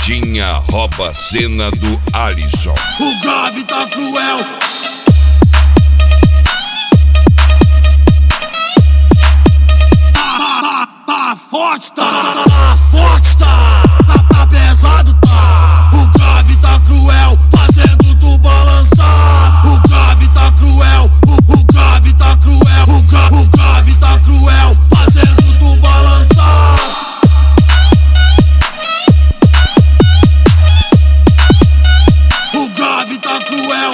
Vitinha rouba a cena do Alisson. O grave tá cruel. Tá forte, tá forte, tá pesado, tá. O grave tá cruel, fazendo tu balançar. O grave tá cruel, o grave tá cruel. O grave tá cruel, fazendo tu balançar. O grave tá cruel.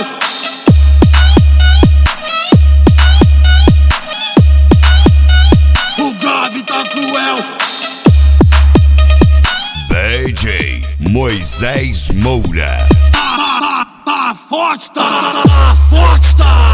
O grave tá cruel. DJ Moisés Moura. Tá forte, tá forte, tá.